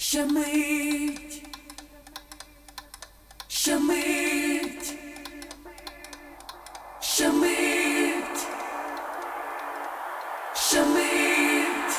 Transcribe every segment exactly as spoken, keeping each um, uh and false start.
Ще мить, ще мить, ще мить, ще мить.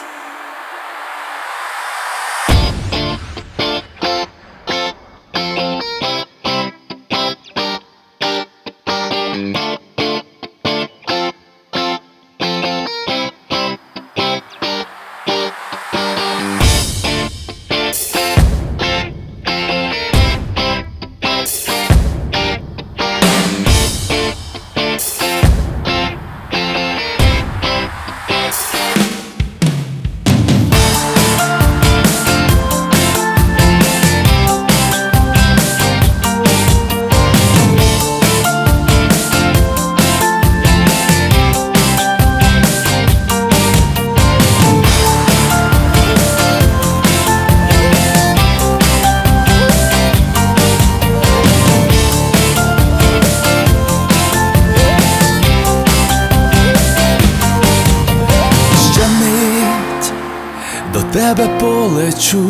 До тебе полечу,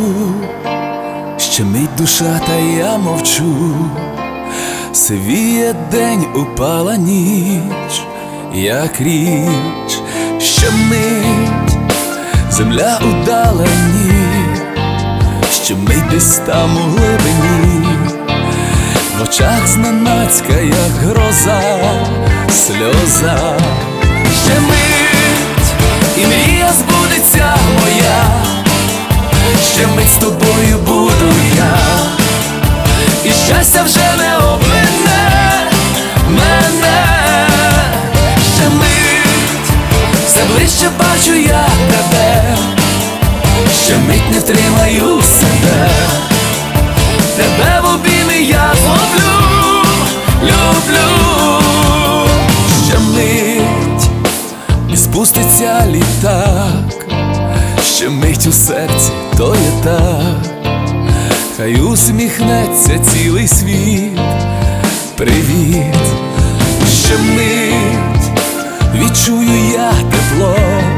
ще мить душа, та я мовчу. Сивіє день, упала ніч, як річ, ще мить, земля у далині, ще мить десь там у глибині, в очах зненацька, як гроза, сльоза. Ще мить, і мрія збудеться моя, ще мить з тобою буду я, і щастя вже не обмине мене. Ще мить, все ближче бачу я тебе, ще мить не втримаю себе, тебе в обійми я зловлю, люблю. Ще мить, і спуститься літак, ще мить у серці, то є так, хай усміхнеться цілий світ, привіт. Ще мить, відчую я тепло,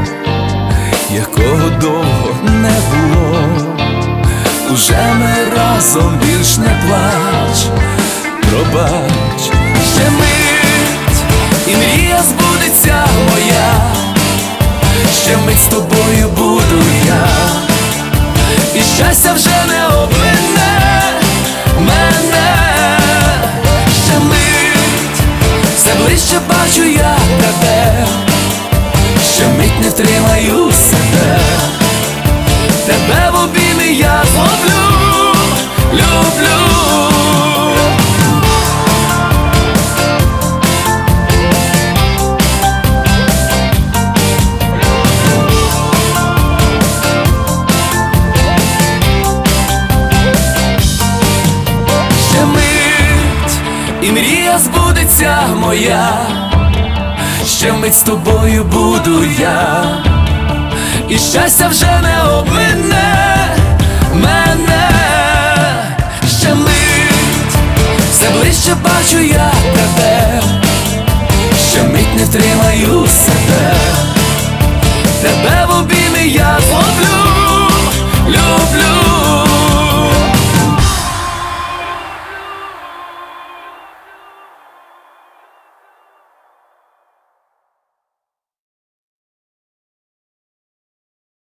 якого довго не було, уже ми разом, більш не плач, пробач. Ще мить, і мрія збудеться моя, ще мить з тобою буду я, і щастя вже не обмине мене. Ще мить, все ближче бачу я тебе, ще мить не втримаю себе, тебе в обійми я зловлю, люблю. І мрія збудеться моя, ще мить з тобою буду я, і щастя вже не обмине мене. Ще мить, все ближче бачу я тебе, ще мить не втримаю себе,